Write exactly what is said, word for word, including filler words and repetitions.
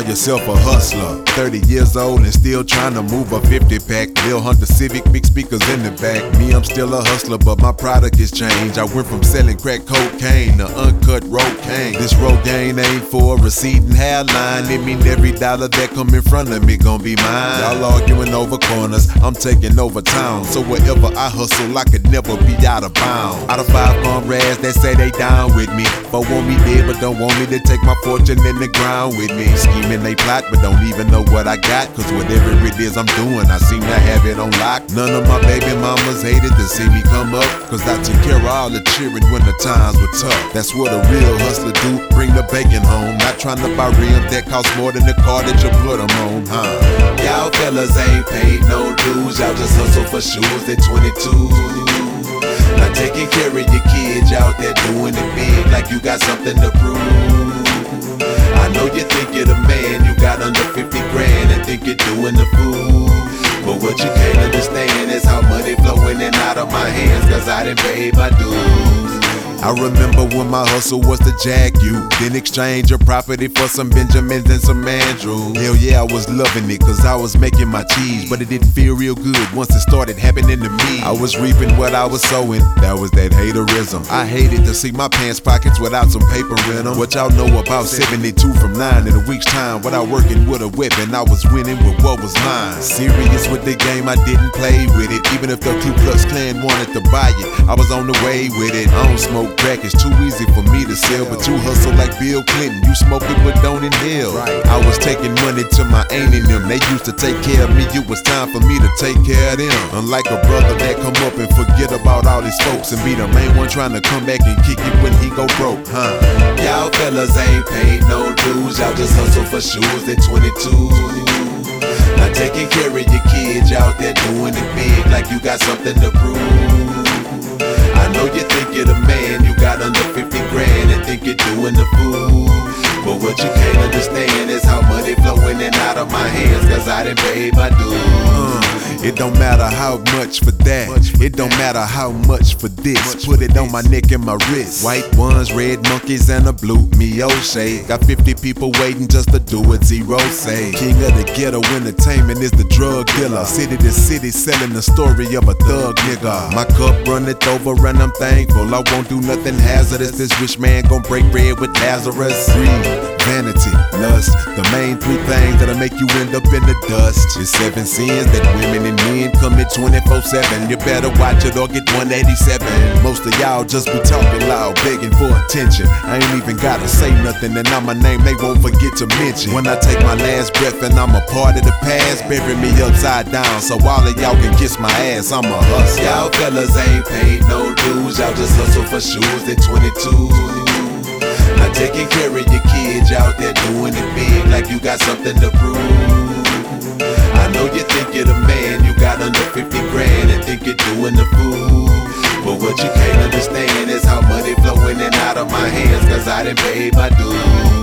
call yourself a hustler. thirty years old and still trying to move a fifty pack. Lil Hunter Civic, big speakers in the back. Me, I'm still a hustler, but my product has changed. I went from selling crack cocaine to uncut Rogaine. This Rogaine ain't for a receding hairline. It mean every dollar that come in front of me gon' be mine. Y'all arguing over corners, I'm taking over town. So wherever I hustle, I could never be out of bounds. Out of five comrades that say they down with me, four want me dead but don't want me to take my fortune in the ground with me. Scheming they plot but don't even know what I got, cause whatever it is I'm doing, I seem to have it on lock. None of my baby mamas hated to see me come up, cause I took care of all the children when the times were tough. That's what a real hustler do, bring the bacon home. Not trying to buy rims that cost more than the car that you put them on, huh? Y'all fellas ain't paid no dues, y'all just hustle for shoes at twenty-two. Not taking care of your kids out there doing it big like you got something to prove. I know you think you're the man, you got under fifty grand and think you're doing the fool. But what you can't understand is how money flowing in out of my hands, cause I done paid my dues. I remember when my hustle was to jack you, then exchange your property for some Benjamins and some Andrews. Hell yeah, I was loving it, cause I was making my cheese, but it didn't feel real good once it started happening to me. I was reaping what I was sowing, that was that haterism. I hated to see my pants pockets without some paper in them. What y'all know about seventy-two from nine in a week's time? Without working with a weapon, I was winning with what was mine. Serious with the game, I didn't play with it. Even if the Ku Klux Klan wanted to buy it, I was on the way with it. I don't smoke crack, it's too easy for me to sell, but you hustle like Bill Clinton, you smoke it but don't inhale. I was taking money to my aunt and them, they used to take care of me, it was time for me to take care of them. Unlike a brother that come up and forget about all his folks and be the main one trying to come back and kick it when he go broke, huh? Y'all fellas ain't paid no dues, y'all just hustle for shoes at twenty-two. Not taking care of your kids out there doing it big like you got something to prove. I know you think you're the man, you got under fifty grand and think you're doing the fool. But what you can't understand is how money flowing in out of my hands, cause I done paid my dues. Uh, it don't matter how much for that, it don't matter how much for this. Put it on my neck and my wrist. White ones, red monkeys, and a blue Miyoshi. Got fifty people waiting just to do what zero say. King of the ghetto entertainment is the drug dealer. City to city selling the story of a thug nigga. My cup runneth over and I'm thankful. I won't do nothing hazardous. This rich man gon' break bread with Lazarus. Greed, vanity, lust, the main three things that'll make you end up in the dust. It's seven sins that women and men commit twenty-four seven. You better watch it or get one eighty-seven. Most of y'all just be talking loud, begging for attention. I ain't even gotta say nothing, and now my name they won't forget to mention. When I take my last breath and I'm a part of the past, bury me upside down so all of y'all can kiss my ass. I'm a hustler. Y'all fellas ain't paid no dues, y'all just hustle for shoes at twenty-two. Not taking care of your kids out there doing it big like you got something to prove. I know you think you're the man, you got under fifty grand and think you're doing the fool. But what you can't understand is how money flowing in out of my hands, cause I done paid my dues.